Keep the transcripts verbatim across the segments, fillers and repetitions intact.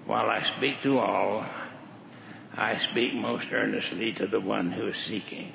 While I speak to all, I speak most earnestly to the one who is seeking.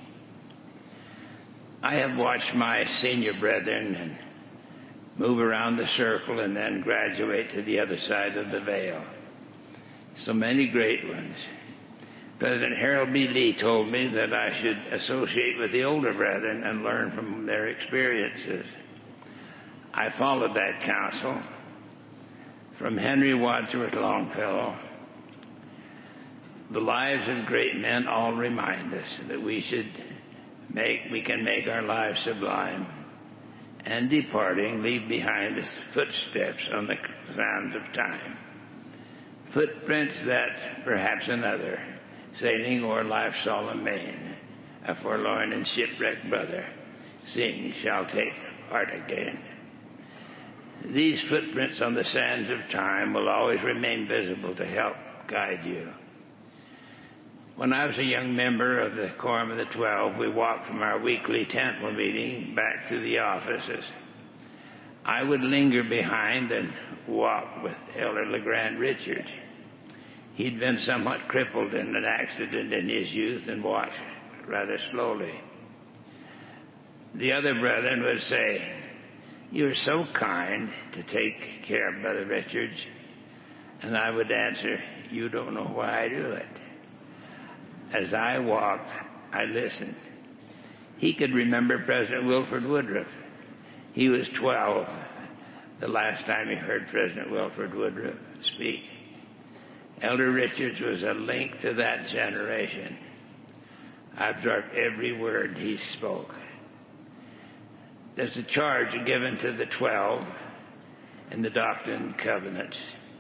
I have watched my senior brethren and move around the circle and then graduate to the other side of the veil. So many great ones. President Harold B. Lee told me that I should associate with the older brethren and learn from their experiences. I followed that counsel. From Henry Wadsworth Longfellow, the lives of great men all remind us that we should make, we can make our lives sublime, and departing, leave behind us footsteps on the sands of time. Footprints that perhaps another, sailing o'er life's solemn main, a forlorn and shipwrecked brother, seeing shall take heart again. These footprints on the sands of time will always remain visible to help guide you. When I was a young member of the Quorum of the Twelve, we walked from our weekly temple meeting back to the offices. I would linger behind and walk with Elder LeGrand Richards. He'd been somewhat crippled in an accident in his youth and walked rather slowly. The other brethren would say, "You're so kind to take care of Brother Richards." And I would answer, "You don't know why I do it." As I walked, I listened. He could remember President Wilford Woodruff. He was twelve the last time he heard President Wilford Woodruff speak. Elder Richards was a link to that generation. I observed every word he spoke. There's a charge given to the twelve in the Doctrine and Covenants.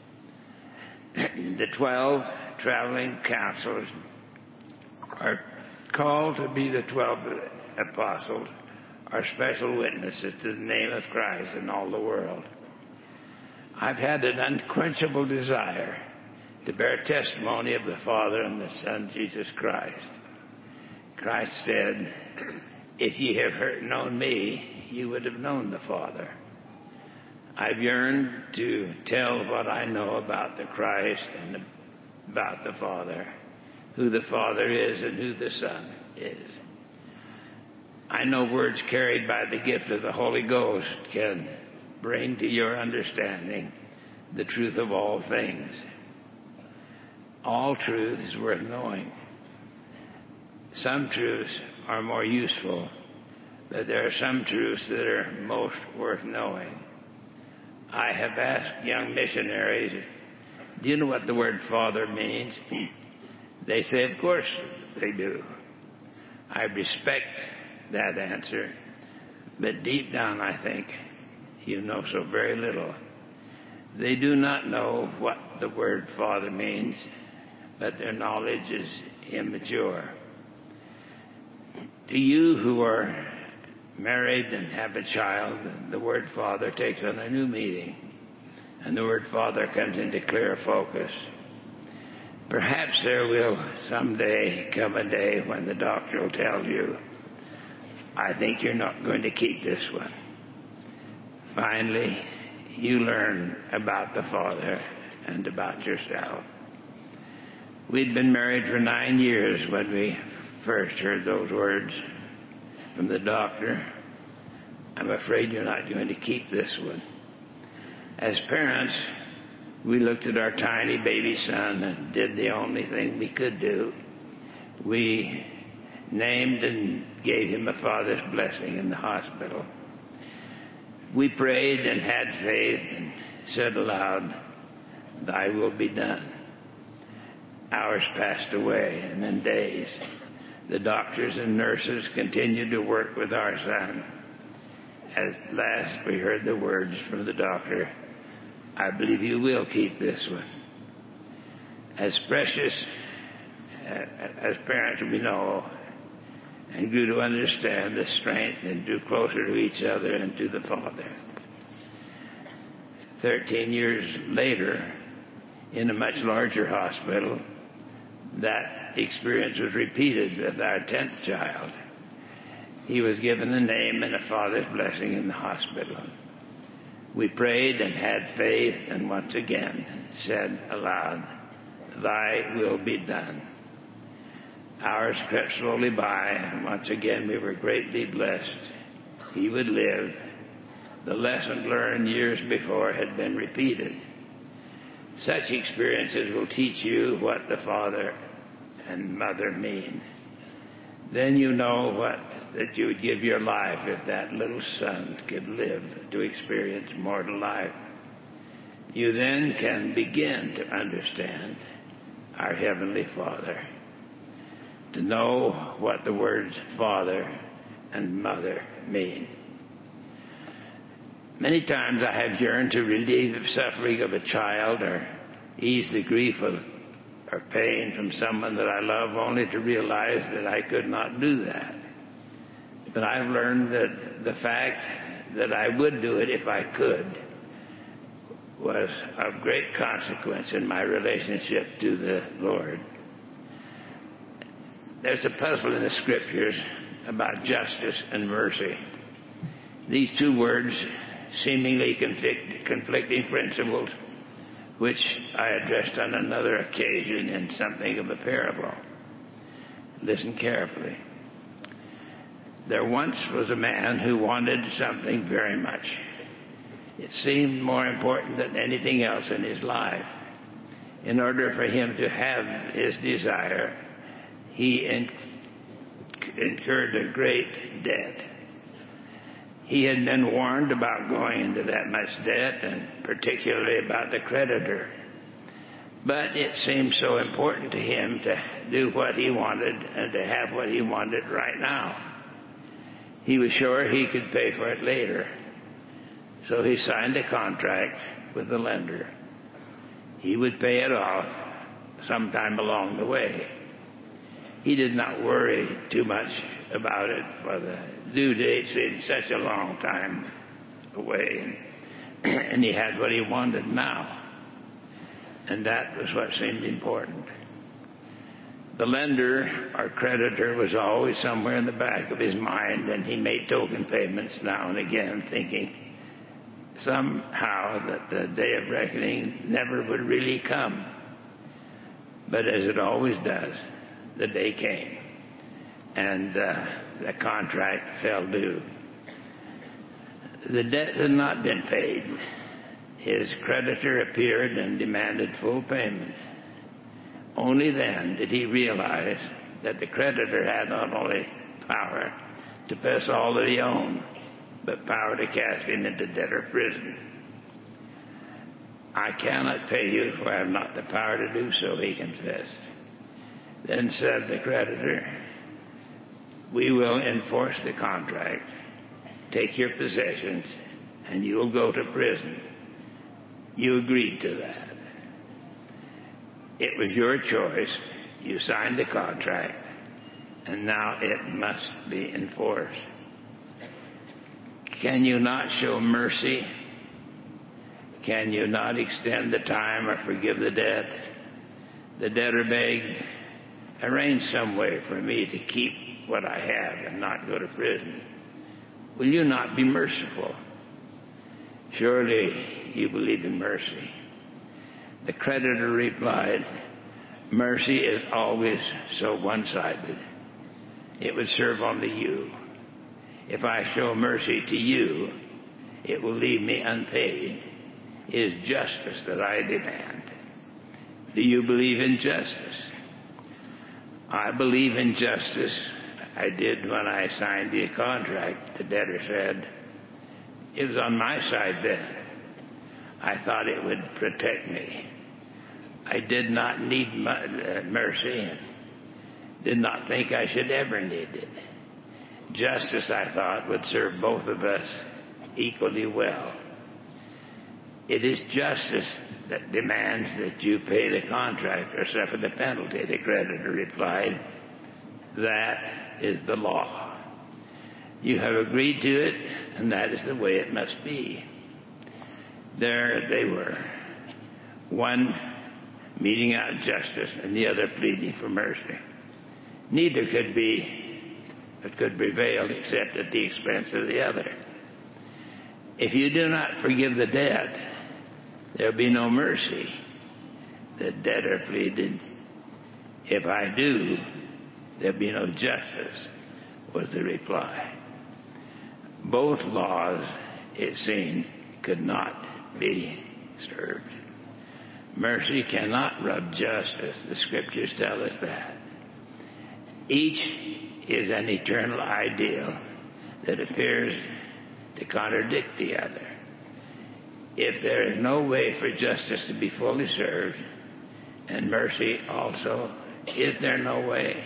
The twelve traveling counselors are called to be the twelve apostles, are special witnesses to the name of Christ in all the world. I've had an unquenchable desire to bear testimony of the Father and the Son, Jesus Christ. Christ said, "If ye have heard, known me, you would have known the Father." I've yearned to tell what I know about the Christ and about the Father, who the Father is and who the Son is. I know words carried by the gift of the Holy Ghost can bring to your understanding the truth of all things. All truth is worth knowing. Some truths are more useful, but there are some truths that are most worth knowing. I have asked young missionaries, "Do you know what the word Father means?" They say, "Of course they do." I respect that answer, but deep down I think you know so very little. They do not know what the word Father means, but their knowledge is immature. To you who are married and have a child, the word Father takes on a new meaning, and the word Father comes into clear focus. Perhaps there will someday come a day when the doctor will tell you, "I think you're not going to keep this one." Finally, you learn about the Father and about yourself. We'd been married for nine years when we first heard those words from the doctor. "I'm afraid you're not going to keep this one." As parents, we looked at our tiny baby son and did the only thing we could do. We named and gave him a father's blessing in the hospital. We prayed and had faith and said aloud, "Thy will be done." Hours passed away, and in days, the doctors and nurses continued to work with our son. At last, we heard the words from the doctor, "I believe you will keep this one." As precious as parents we know, and grew to understand the strength and drew closer to each other and to the Father. Thirteen years later, in a much larger hospital, that experience was repeated with our tenth child. He was given a name and a father's blessing in the hospital. We prayed and had faith and once again said aloud, "Thy will be done." Hours crept slowly by, and once again we were greatly blessed. He would live. The lesson learned years before had been repeated. Such experiences will teach you what the father and mother mean. Then you know what that you would give your life if that little son could live to experience mortal life. You then can begin to understand our Heavenly Father, to know what the words father and mother mean. Many times I have yearned to relieve the suffering of a child or ease the grief of or pain from someone that I love, only to realize that I could not do that. But I've learned that the fact that I would do it if I could was of great consequence in my relationship to the Lord. There's a puzzle in the Scriptures about justice and mercy. These two words, seemingly conflict, conflicting principles, which I addressed on another occasion in something of a parable. Listen carefully. There once was a man who wanted something very much. It seemed more important than anything else in his life. In order for him to have his desire, he in- incurred a great debt. He had been warned about going into that much debt, and particularly about the creditor. But it seemed so important to him to do what he wanted and to have what he wanted right now. He was sure he could pay for it later. So he signed a contract with the lender. He would pay it off sometime along the way. He did not worry too much about it, for the due date seemed such a long time away. And he had what he wanted now. And that was what seemed important. The lender or creditor was always somewhere in the back of his mind, and he made token payments now and again, thinking somehow that the day of reckoning never would really come. But as it always does, the day came, and uh, the contract fell due. The debt had not been paid. His creditor appeared and demanded full payment. Only then did he realize that the creditor had not only power to pass all that he owned, but power to cast him into debtor prison. "I cannot pay you, for I have not the power to do so," he confessed. Then said the creditor, "We will enforce the contract, take your possessions, and you will go to prison." You agreed to that. It was your choice. You signed the contract, and now it must be enforced. Can you not show mercy? Can you not extend the time or forgive the debt? The debtor begged, "Arrange some way for me to keep what I have and not go to prison. Will you not be merciful? Surely you believe in mercy." The creditor replied, "Mercy is always so one-sided. It would serve only you. If I show mercy to you, it will leave me unpaid. It is justice that I demand. Do you believe in justice?" "I believe in justice. I did when I signed the contract," the debtor said. "It was on my side then. I thought it would protect me. I did not need mercy and did not think I should ever need it. Justice, I thought, would serve both of us equally well." "It is justice that demands that you pay the contract or suffer the penalty," the creditor replied. "That is the law. You have agreed to it, and that is the way it must be." There they were, one meting out justice and the other pleading for mercy. Neither could be, but could prevail except at the expense of the other. If you do not forgive the debt, there will be no mercy. The debtor pleaded. If I do, there will be no justice, was the reply. Both laws, it seemed, could not be served. Mercy cannot rub justice. The scriptures tell us that. Each is an eternal ideal that appears to contradict the other. If there is no way for justice to be fully served, and mercy also, is there no way?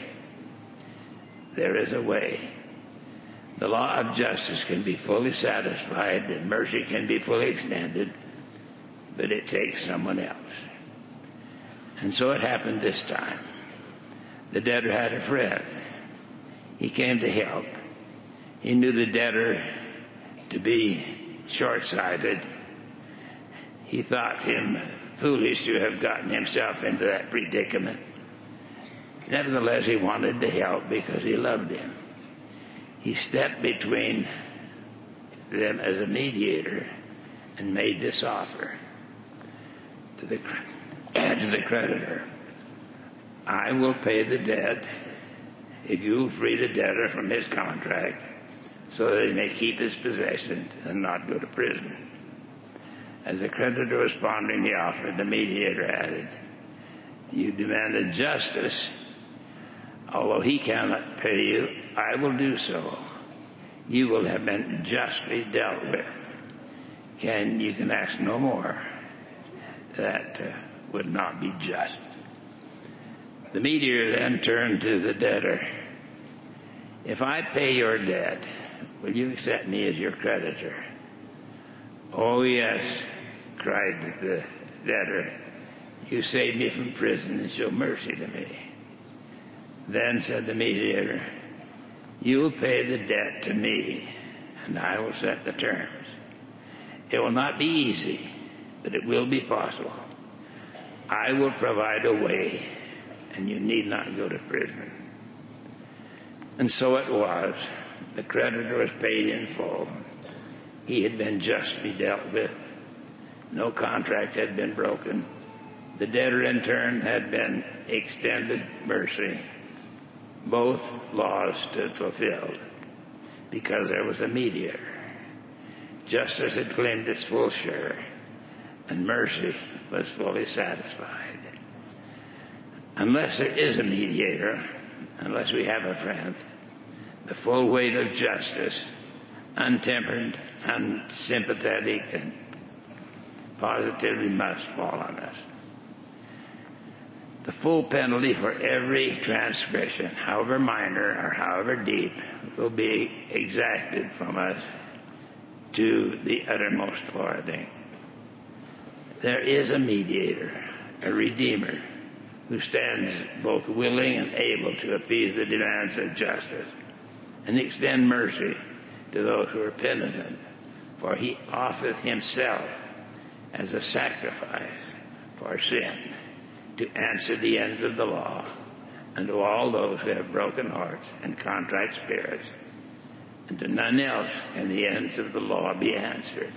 There is a way. The law of justice can be fully satisfied and mercy can be fully extended, but it takes someone else. And so it happened this time. The debtor had a friend. He came to help. He knew the debtor to be short-sighted. He thought him foolish to have gotten himself into that predicament. Nevertheless, he wanted to help because he loved him. He stepped between them as a mediator and made this offer to the, to the creditor. I will pay the debt if you will free the debtor from his contract so that he may keep his possessions and not go to prison. As the creditor was pondering the offer, the mediator added, you demanded justice. Although he cannot pay you, I will do so. You will have been justly dealt with. Can you can ask no more. That uh, would not be just. The mediator then turned to the debtor. If I pay your debt, will you accept me as your creditor? Oh, yes, cried the debtor. You saved me from prison and show mercy to me. Then said the mediator, you will pay the debt to me, and I will set the terms. It will not be easy, but it will be possible. I will provide a way, and you need not go to prison. And so it was. The creditor was paid in full. He had been justly dealt with. No contract had been broken. The debtor in turn had been extended mercy. Both laws stood fulfilled because there was a mediator. Justice had claimed its full share, and mercy was fully satisfied. Unless there is a mediator, unless we have a friend, the full weight of justice, untempered, unsympathetic, and positively must fall on us. The full penalty for every transgression, however minor or however deep, will be exacted from us to the uttermost farthing. There is a mediator, a redeemer, who stands both willing and able to appease the demands of justice and extend mercy to those who are penitent, for he offereth himself as a sacrifice for sin, to answer the ends of the law, and to all those who have broken hearts and contrite spirits, and to none else can the ends of the law be answered.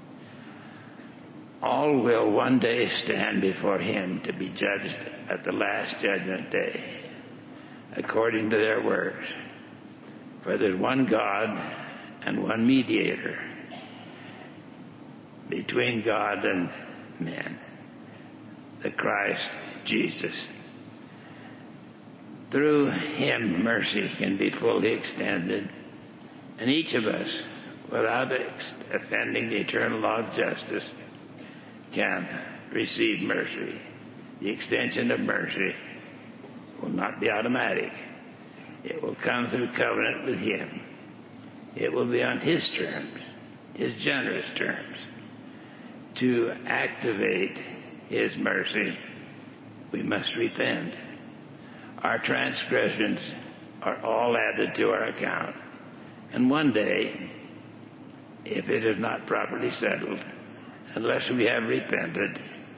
All will one day stand before him to be judged at the last judgment day, according to their works. For there's one God and one mediator between God and men, the Christ Jesus. Through him mercy can be fully extended, and each of us, without offending the eternal law of justice, can receive mercy. The extension of mercy will not be automatic. It will come through covenant with him. It will be on his terms, his generous terms. To activate his mercy, we must repent. Our transgressions are all added to our account. And one day, if it is not properly settled, unless we have repented,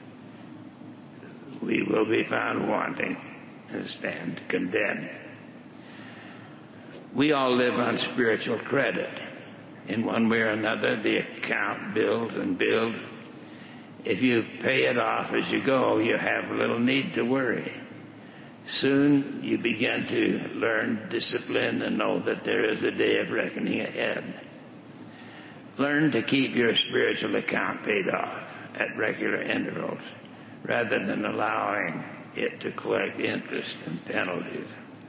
we will be found wanting and stand condemned. We all live on spiritual credit. In one way or another, the account builds and builds. If you pay it off as you go, you have little need to worry. Soon you begin to learn discipline and know that there is a day of reckoning ahead. Learn to keep your spiritual account paid off at regular intervals rather than allowing it to collect interest and penalties.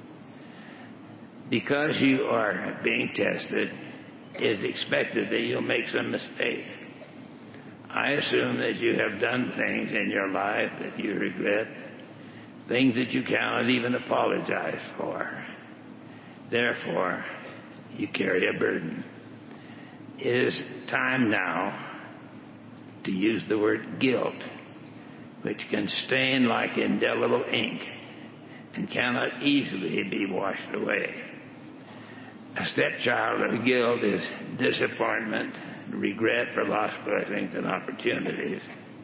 Because you are being tested, it is expected that you'll make some mistakes. I assume that you have done things in your life that you regret, things that you cannot even apologize for. Therefore, you carry a burden. It is time now to use the word guilt, which can stain like indelible ink and cannot easily be washed away. A stepchild of guilt is disappointment, regret for lost blessings and opportunities.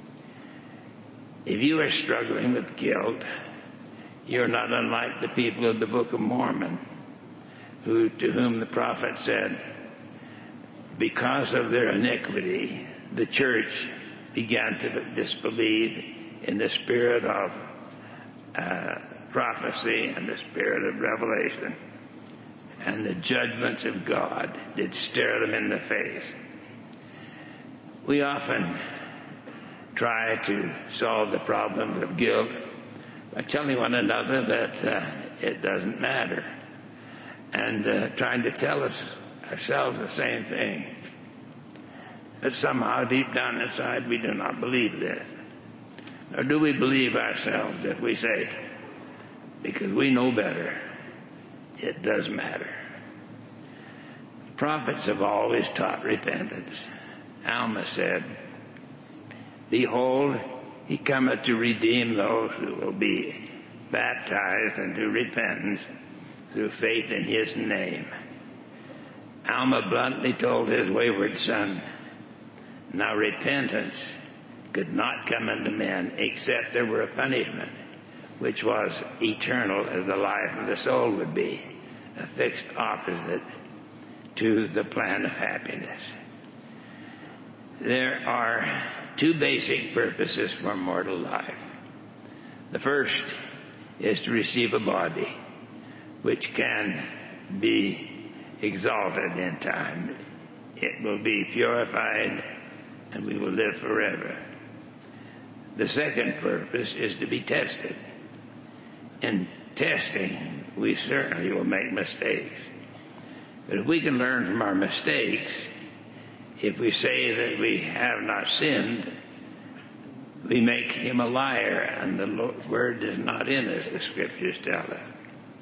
If you are struggling with guilt, you're not unlike the people of the Book of Mormon, who, to whom the prophet said, because of their iniquity, the church began to disbelieve in the spirit of uh, prophecy and the spirit of revelation, and the judgments of God did stare them in the face. We often try to solve the problems of guilt by telling one another that uh, it doesn't matter, and uh, trying to tell us ourselves the same thing. But somehow deep down inside we do not believe this. Or do we believe ourselves if we say, because we know better, it does matter? Prophets have always taught repentance. Alma said, behold, he cometh to redeem those who will be baptized into repentance through faith in his name. Alma bluntly told his wayward son, now repentance could not come unto men except there were a punishment, which was eternal as the life of the soul would be, a fixed opposite to the plan of happiness. There are two basic purposes for mortal life. The first is to receive a body which can be exalted in time. It will be purified and we will live forever. The second purpose is to be tested. In testing, we certainly will make mistakes. But if we can learn from our mistakes, if we say that we have not sinned, we make him a liar, and the word is not in us, the scriptures tell us.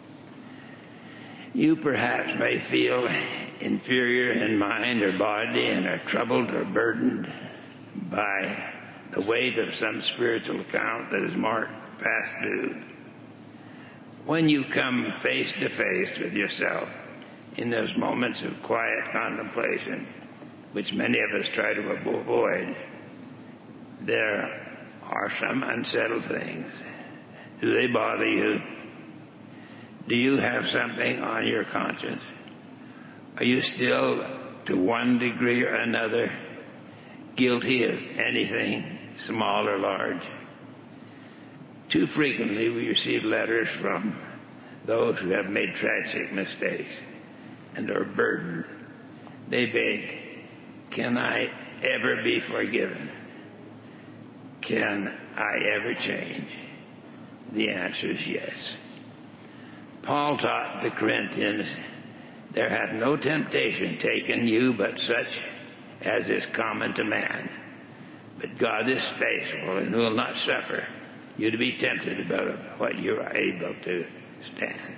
You perhaps may feel inferior in mind or body and are troubled or burdened by the weight of some spiritual account that is marked past due. When you come face to face with yourself in those moments of quiet contemplation, which many of us try to avoid, there are some unsettled things. Do they bother you? Do you have something on your conscience? Are you still, to one degree or another, guilty of anything, small or large? Too frequently we receive letters from those who have made tragic mistakes and are burdened. They beg, can I ever be forgiven? Can I ever change? The answer is yes. Paul taught the Corinthians, there hath no temptation taken you but such as is common to man. But God is faithful and will not suffer you to be tempted above what you are able to stand.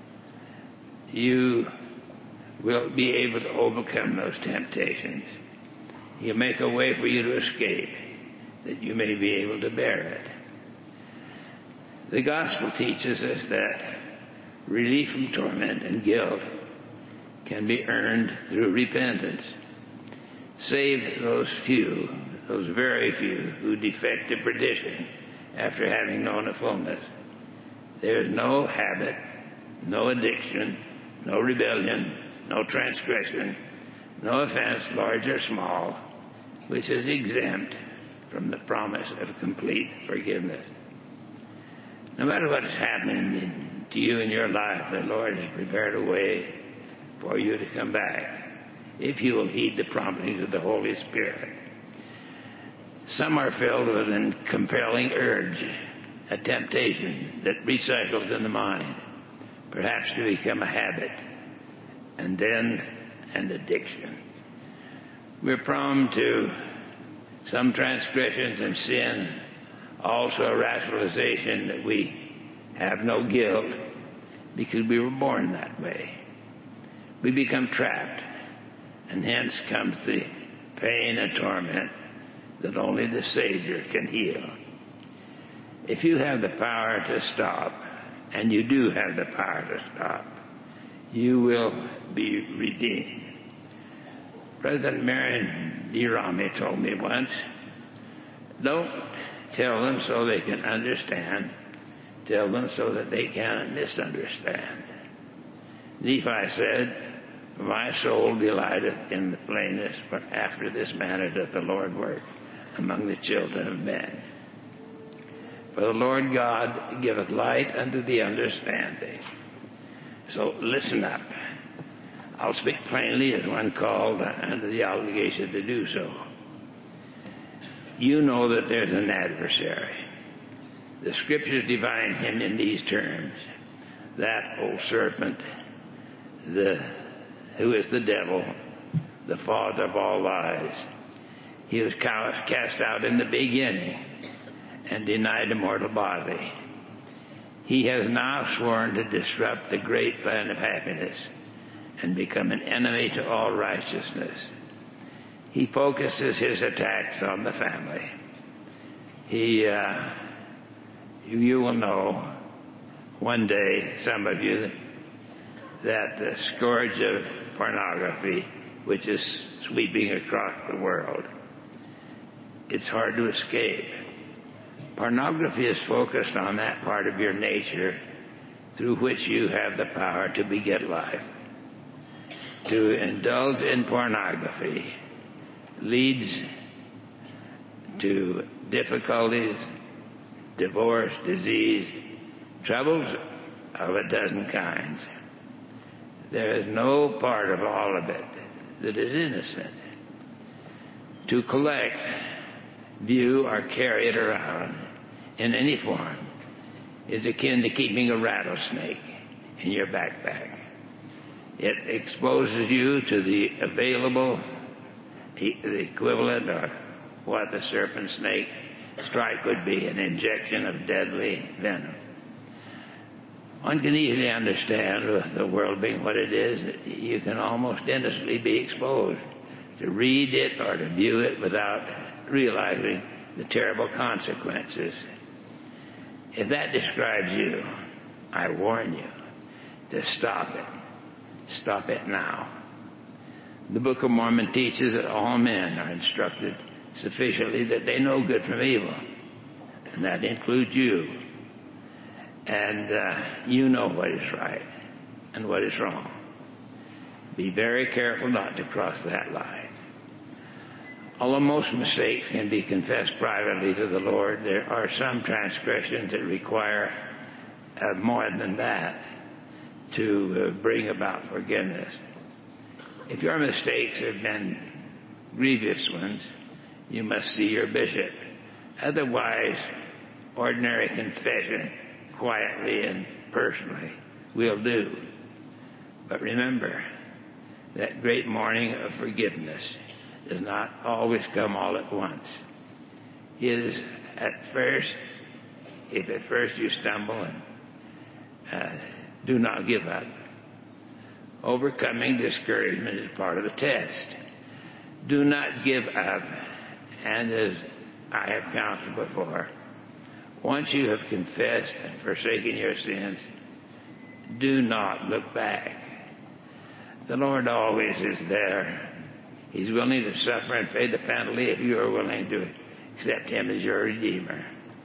You will be able to overcome those temptations. He'll make a way for you to escape, that you may be able to bear it. The gospel teaches us that relief from torment and guilt can be earned through repentance. Save those few, those very few, who defect to perdition after having known a fullness. There is no habit, no addiction, no rebellion, no transgression no offense, large or small, which is exempt from the promise of complete forgiveness. No matter what is happening to you in your life, the Lord has prepared a way for you to come back if you will heed the promptings of the Holy Spirit. Some are filled with a compelling urge, a temptation that recycles in the mind, perhaps to become a habit, and then an addiction. We're prone to some transgressions and sin, also a rationalization that we have no guilt because we were born that way. We become trapped, and hence comes the pain and torment that only the Savior can heal. If you have the power to stop, and you do have the power to stop, you will be redeemed. President Marion D. Romney told me once, don't tell them so they can understand, tell them so that they cannot misunderstand. Nephi said, my soul delighteth in the plainness, but after this manner doth the Lord work among the children of men. For the Lord God giveth light unto the understanding. So listen up. I'll speak plainly as one called under the obligation to do so. You know that there's an adversary. The Scriptures define him in these terms. That old serpent, the, who is the devil, the father of all lies. He was cast out in the beginning and denied a mortal body. He has now sworn to disrupt the great plan of happiness and become an enemy to all righteousness. He focuses his attacks on the family. He, uh, you will know one day, some of you, that the scourge of pornography, which is sweeping across the world, it's hard to escape. Pornography is focused on that part of your nature through which you have the power to beget life. To indulge in pornography leads to difficulties, divorce, disease, troubles of a dozen kinds. There is no part of all of it that is innocent. To collect, view, or carry it around in any form is akin to keeping a rattlesnake in your backpack. It exposes you to the available, the equivalent, or what the serpent snake strike would be, an injection of deadly venom. One can easily understand, with the world being what it is, that you can almost innocently be exposed to read it or to view it without realizing the terrible consequences. If that describes you, I warn you to stop it. Stop it now. The Book of Mormon teaches that all men are instructed sufficiently that they know good from evil, and that includes you. And uh, you know what is right and what is wrong. Be very careful not to cross that line. Although most mistakes can be confessed privately to the Lord, there are some transgressions that require uh, more than that to uh, bring about forgiveness. If your mistakes have been grievous ones, you must see your bishop. Otherwise, ordinary confession, quietly and personally, will do. But remember, that great morning of forgiveness does not always come all at once. It is at first, if at first you stumble, and uh, do not give up. Overcoming discouragement is part of the test. Do not give up. And as I have counseled before, once you have confessed and forsaken your sins, do not look back. The Lord always is there. He's willing to suffer and pay the penalty if you are willing to accept Him as your Redeemer.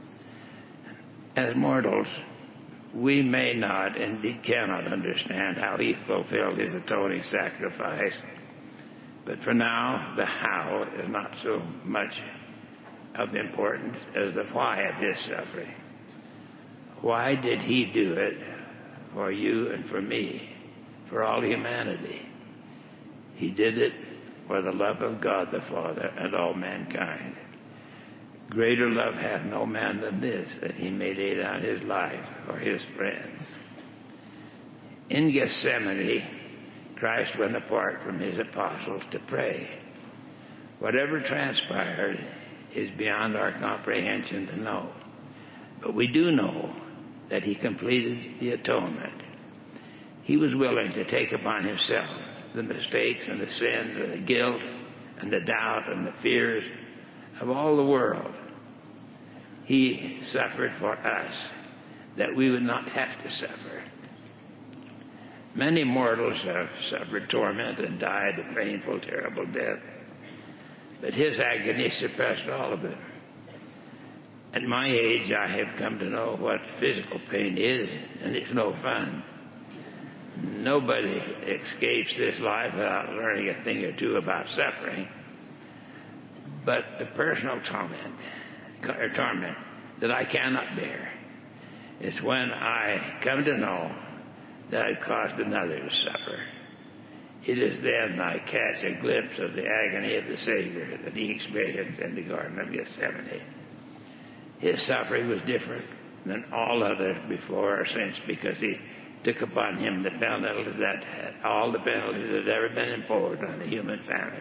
As mortals, we may not, indeed cannot understand how He fulfilled His atoning sacrifice. But for now, the how is not so much of importance as the why of his suffering. Why did he do it for you and for me, for all humanity? He did it for the love of God the Father and all mankind. Greater love hath no man than this, that he may lay down his life for his friends. In Gethsemane, Christ went apart from his apostles to pray. Whatever transpired is beyond our comprehension to know. But we do know that he completed the atonement. He was willing to take upon himself the mistakes and the sins and the guilt and the doubt and the fears of all the world. He suffered for us that we would not have to suffer. Many mortals have suffered torment and died a painful, terrible death, but his agony surpassed all of it. At my age, I have come to know what physical pain is, and it's no fun. Nobody escapes this life without learning a thing or two about suffering. But the personal torment, or torment that I cannot bear is when I come to know that I've caused another to suffer. It is then I catch a glimpse of the agony of the Savior that he experienced in the Garden of Gethsemane. His suffering was different than all others before or since, because he took upon him the penalty that all the penalties that had ever been imposed on the human family.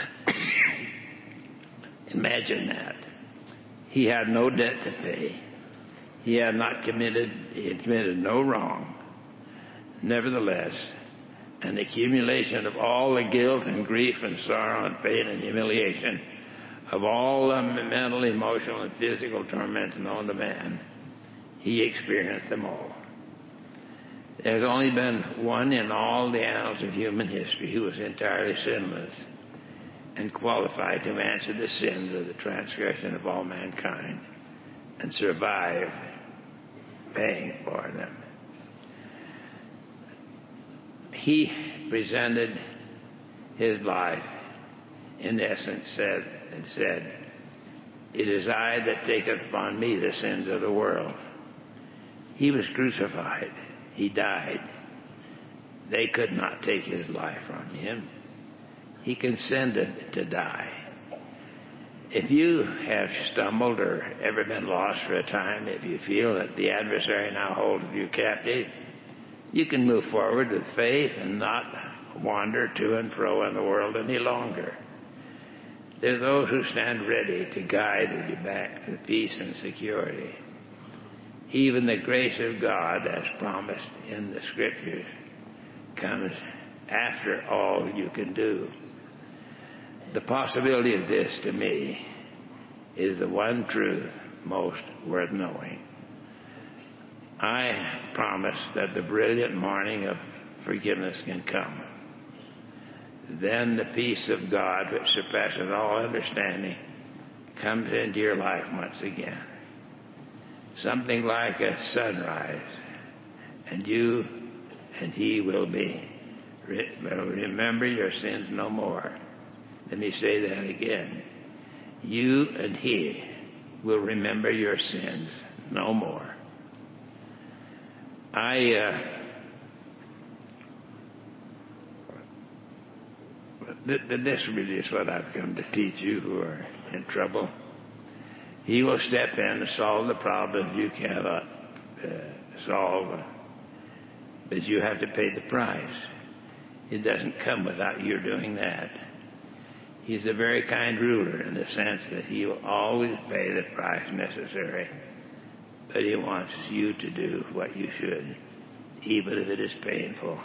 Imagine that. He had no debt to pay. He had not committed, he had committed no wrong. Nevertheless, an accumulation of all the guilt and grief and sorrow and pain and humiliation of all the mental, emotional, and physical torments known to man, he experienced them all. There's only been one in all the annals of human history who was entirely sinless and qualified to answer the sins of the transgression of all mankind and survive paying for them. He presented his life, in essence, said and said, "It is I that taketh upon me the sins of the world." He was crucified. He died. They could not take his life from him. He consented to die. If you have stumbled or ever been lost for a time, if you feel that the adversary now holds you captive, you can move forward with faith and not wander to and fro in the world any longer. There are those who stand ready to guide you back to peace and security. Even the grace of God, as promised in the Scriptures, comes after all you can do. The possibility of this, to me, is the one truth most worth knowing. I promise that the brilliant morning of forgiveness can come. Then the peace of God, which surpasses all understanding, comes into your life once again. Something like a sunrise, and you and he will be will remember your sins no more. Let me say that again. You and he will remember your sins no more. I uh, th- th- this really is what I've come to teach you who are in trouble. He will step in and solve the problems you cannot uh, solve, but you have to pay the price. It doesn't come without your doing that. He's a very kind ruler in the sense that he will always pay the price necessary, but he wants you to do what you should, even if it is painful.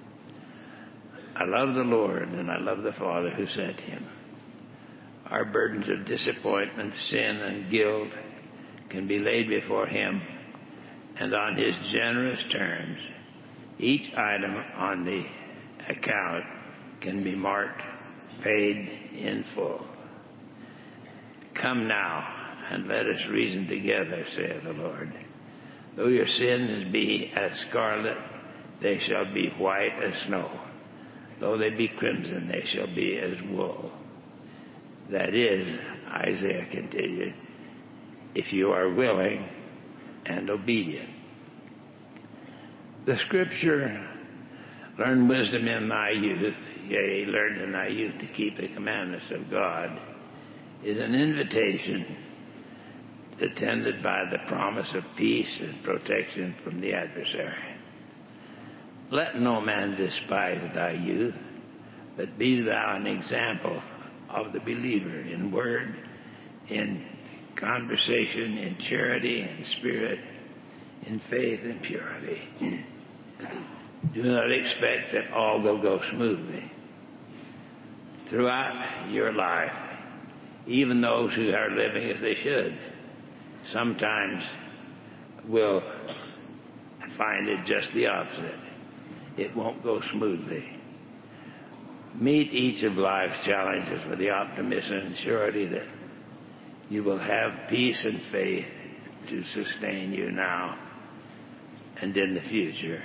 I love the Lord and I love the Father who sent him. Our burdens of disappointment, sin, and guilt can be laid before him, and on his generous terms, each item on the account can be marked paid in full. Come now, and let us reason together, saith the Lord. Though your sins be as scarlet, they shall be white as snow. Though they be crimson, they shall be as wool. That is, Isaiah continued, if you are willing and obedient. The scripture, learn wisdom in thy youth, yea, learn in thy youth to keep the commandments of God, is an invitation attended by the promise of peace and protection from the adversary. Let no man despise thy youth, but be thou an example of the believer in word, in conversation, in charity, in spirit, in faith and purity. Do not expect that all will go smoothly. Throughout your life, even those who are living as they should sometimes will find it just the opposite. It won't go smoothly. Meet each of life's challenges with the optimism and surety that you will have peace and faith to sustain you now and in the future.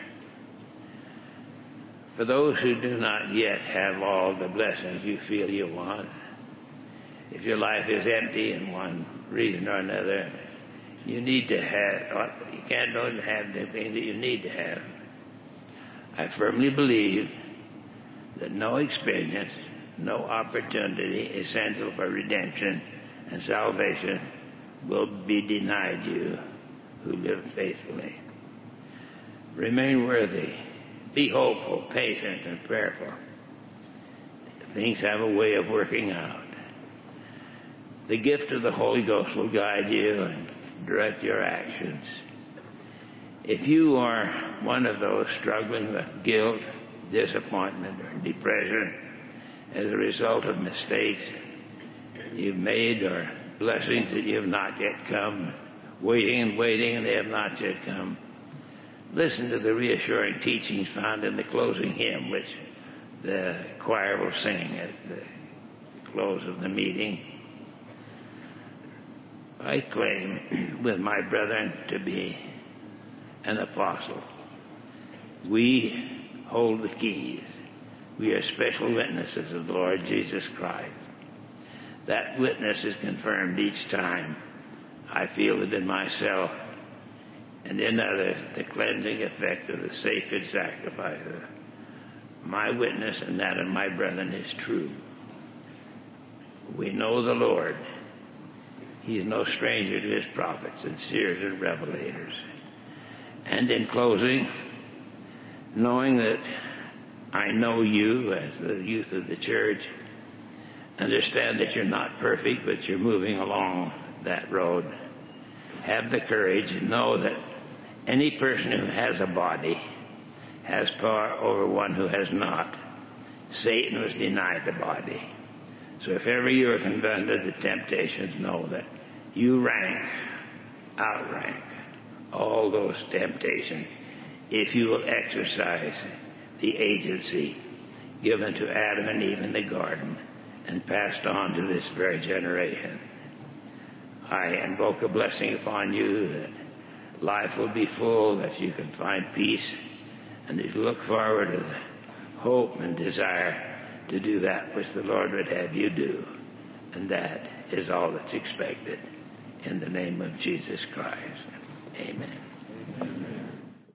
For those who do not yet have all the blessings you feel you want, if your life is empty in one reason or another, you need to have, you can't only have the thing that you need to have. I firmly believe that no experience, no opportunity essential for redemption and salvation will be denied you who live faithfully. Remain worthy. Be hopeful, patient, and prayerful. Things have a way of working out. The gift of the Holy Ghost will guide you and direct your actions. If you are one of those struggling with guilt, disappointment, or depression as a result of mistakes you've made or blessings that you have not yet come, waiting and waiting and they have not yet come, listen to the reassuring teachings found in the closing hymn, which the choir will sing at the close of the meeting. I claim with my brethren to be an apostle. We hold the keys. We are special witnesses of the Lord Jesus Christ. That witness is confirmed each time I feel it in myself and in others, the cleansing effect of the sacred sacrifice. My witness and that of my brethren is true. We know the Lord. He is no stranger to his prophets and seers and revelators. And in closing, knowing that I know you as the youth of the church, understand that you're not perfect, but you're moving along that road. Have the courage and know that any person who has a body has power over one who has not. Satan was denied the body. So if ever you are confronted with temptations, know that you rank, outrank all those temptations if you will exercise the agency given to Adam and Eve in the garden and passed on to this very generation. I invoke a blessing upon you that life will be full, that you can find peace, and that you look forward to the hope and desire to do that which the Lord would have you do. And that is all that's expected. In the name of Jesus Christ. Amen.